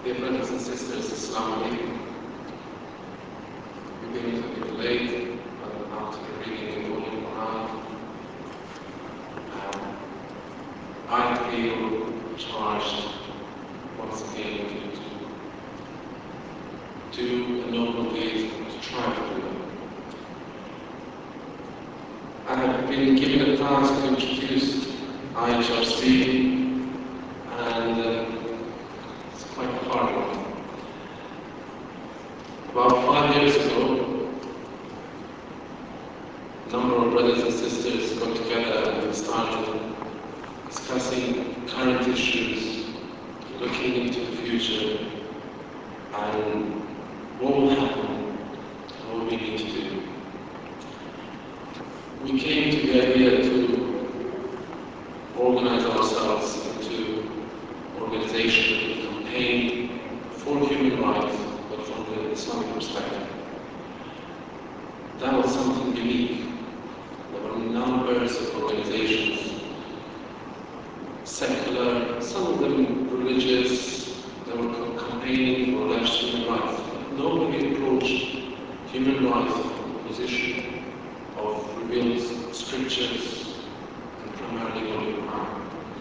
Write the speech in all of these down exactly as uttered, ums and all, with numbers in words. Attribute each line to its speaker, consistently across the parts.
Speaker 1: Dear brothers and sisters, Assalamu alaikum. We've been a bit late, but after reading the Holy Quran, um, I feel charged once again to do a noble deed, to try to do it. I have been given a task to introduce I H R C, and uh, it's quite a hard one. About five years ago, a number of brothers and sisters got together and started discussing current issues, looking into the future, and what will happen, and what we need to do. We came to the idea to organize ourselves into an organization that campaign for human rights, but from the Islamic perspective. That was something unique. There were numbers of organizations, secular, some of them religious, that were campaigning for alleged human rights. Nobody approached human rights from the position of revealed scriptures and primarily Holy Quran.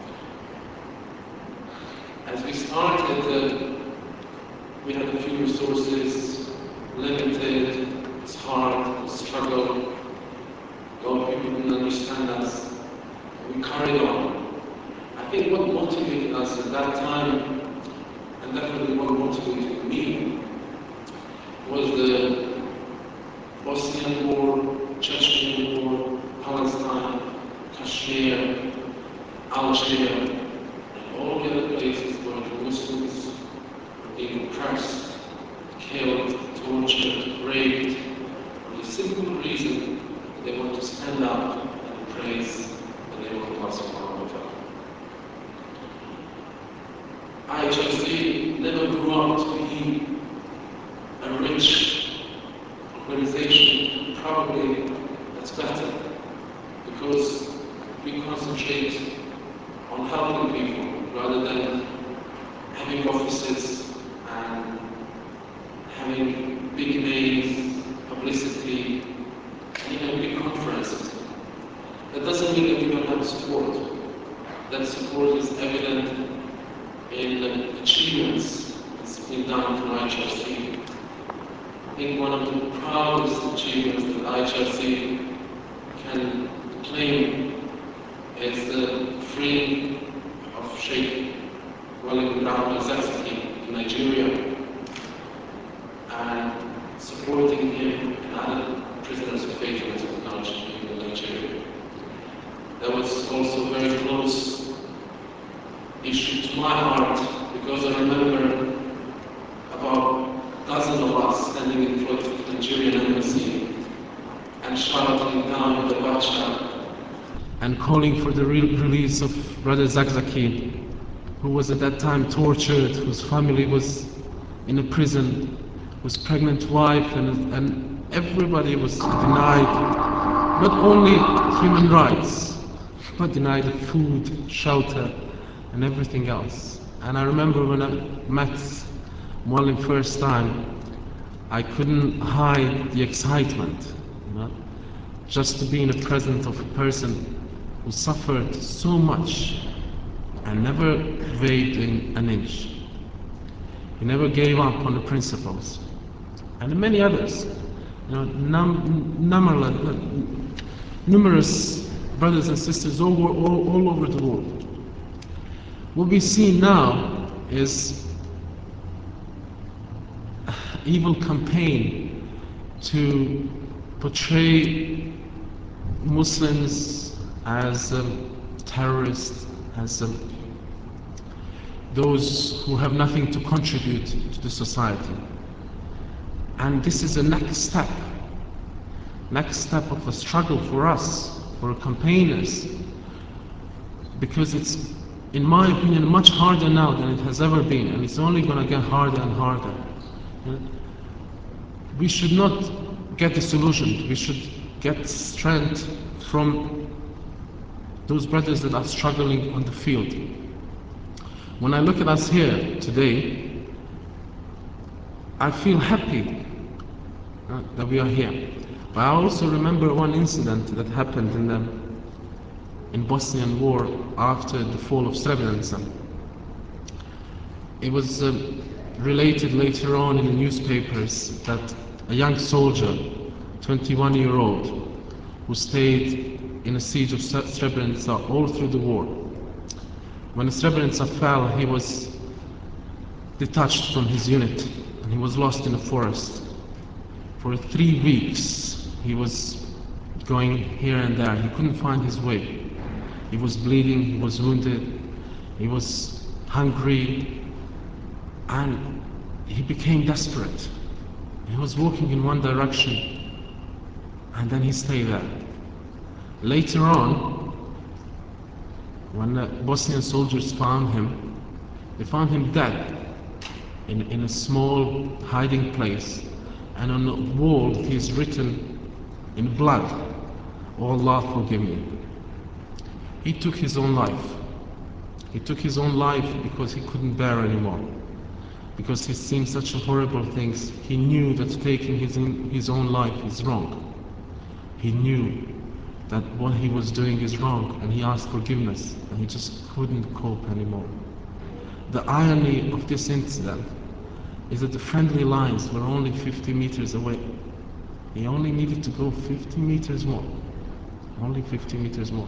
Speaker 1: As we started, uh, we had a few resources, limited, it was hard, it was a struggle. A lot of people didn't understand us. We carried on. I think what motivated us at that time, and definitely what motivated me, was the Bosnian War, Chechen War, Palestine, Kashmir, Algeria, and all the other places where the Muslims were being oppressed, killed, tortured, raped, for the simple reason that they want to stand up and praise the name of Allah subhanahu wa ta'ala. I H R C never grew up to be a rich organization. Probably that's better, because we concentrate on helping people rather than having offices and having big names, publicity, and even big conferences. That doesn't mean that we don't have support. That support is evident in the achievements that's been done through I H R C. I think one of the proudest achievements that I H R C can claim is the freeing of Sheikh Walid bin al-Zakzaki in Nigeria and supporting him and other prisoners of faith and technology in Nigeria. That was also a very close issue to my heart, because I remember about a dozen of us standing in front of the Nigerian embassy and shouting down the Bacha and calling for the re release of Brother Zakzaki, who was at that time tortured, whose family was in a prison, whose pregnant wife, and, and everybody was denied not only human rights, but denied food, shelter, and everything else. And I remember when I met Muallim first time, I couldn't hide the excitement, you know, just to be in the presence of a person who suffered so much and never wavered in an inch. He never gave up on the principles. And many others, you know, num numberless, numerous brothers and sisters all, all, all over the world. What we see now is an evil campaign to portray Muslims as um, terrorists, as um, those who have nothing to contribute to the society. And this is the next step, next step of a struggle for us, for campaigners, because it's, in my opinion, much harder now than it has ever been, and it's only going to get harder and harder. We should not get disillusioned. We should get strength from those brothers that are struggling on the field. When I look at us here today, I feel happy uh, that we are here. But I also remember one incident that happened in the in Bosnian war after the fall of Srebrenica. It was uh, related later on in the newspapers that a young soldier, twenty-one year old, who stayed in a siege of Srebrenica all through the war. When Srebrenica fell, he was detached from his unit and he was lost in the forest. For three weeks he was going here and there. He couldn't find his way. He was bleeding, he was wounded, he was hungry, and he became desperate. He was walking in one direction and then he stayed there. Later on, when the Bosnian soldiers found him, they found him dead in, in a small hiding place, and on the wall it is written in blood, "Oh Allah, forgive me." He took his own life. He took his own life because he couldn't bear anymore. Because he's seen such horrible things. He knew that taking his, in, his own life is wrong. He knew that what he was doing is wrong, and he asked forgiveness, and he just couldn't cope anymore. The irony of this incident is that the friendly lines were only fifty meters away. He only needed to go fifty meters more. Only fifty meters more.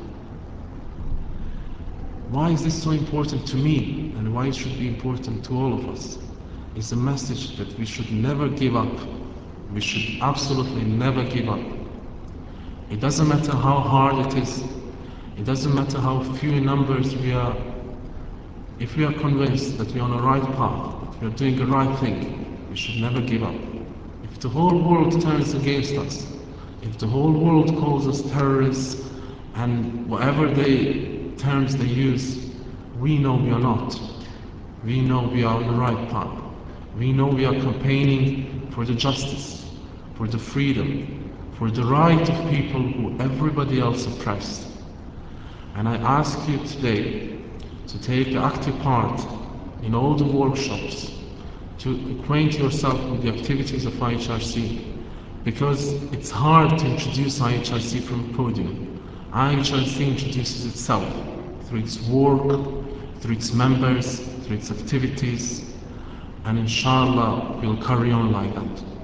Speaker 1: Why is this so important to me, and why it should be important to all of us? It's a message that we should never give up. We should absolutely never give up. It doesn't matter how hard it is. It doesn't matter how few in numbers we are. If we are convinced that we are on the right path, that we are doing the right thing, we should never give up. If the whole world turns against us, if the whole world calls us terrorists and whatever they terms they use, we know we are not. We know we are on the right path. We know we are campaigning for the justice, for the freedom, for the right of people who everybody else oppressed. And I ask you today to take active part in all the workshops, to acquaint yourself with the activities of I H R C, because it's hard to introduce I H R C from a podium. I H R C introduces itself through its work, through its members, through its activities, and inshallah we'll carry on like that.